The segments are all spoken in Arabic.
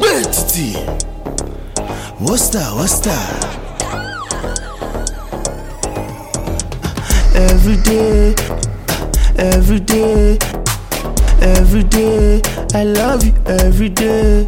Betty, what's that? Every day, I love you every day.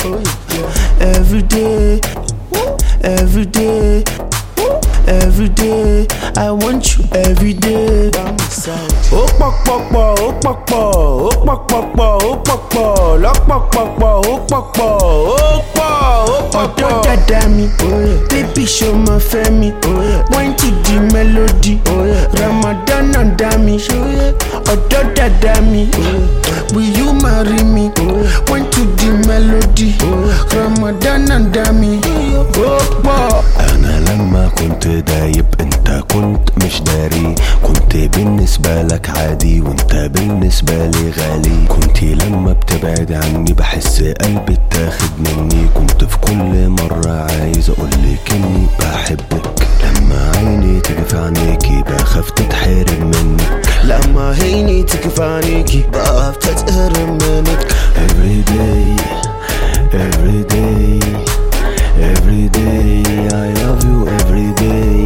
Every day, I want you every day. Oh pokpokpo, oh pokpo, oh pokpokpo, oh pokpo, lock pokpokpo, oh pokpo, oh pokpo. Odo dada mi, baby show my family. Wine to the melody, Ramadan and Dami. Odo dada mi, will you marry me? Wine to the melody, Ramadan and Dami. Oh أنا لما كنت دايب أنت كنت مش داري، كنت بالنسبة لك عادي وأنت بالنسبة لي غالي. كنت لما بتبعد عني بحس قلبي اتاخد مني، كنت في كل مرة عايز أقولك إني بحبك. لما عيني تيجي في عينيكي بخاف تتحرم منك، لما عيني تيجي في عينيكي بخاف تتحرم منك. Every day I love you every day.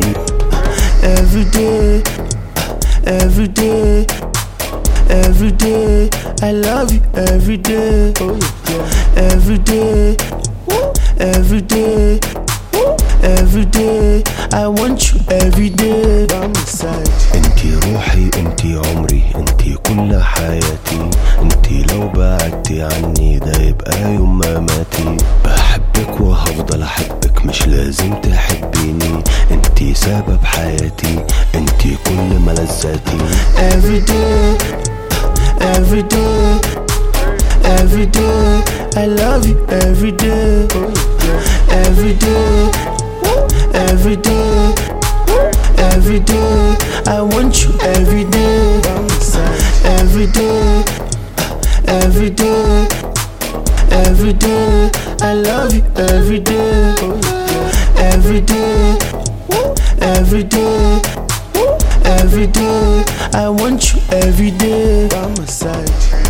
Every day, I love you every day. Every day, I want you every day. انتي روحي انتي عمري انتي كل حياتي، انتي لو بعدتي عني ده يبقى يوم مماتي. بحبك وهفضل احبك مش لازم تحبيني، انتي سبب حياتي انتي كل ملذاتي. Every day, I love you every day. Every day, I want you every day. Every day, I love you every day. Every day, I want you every day. By my side.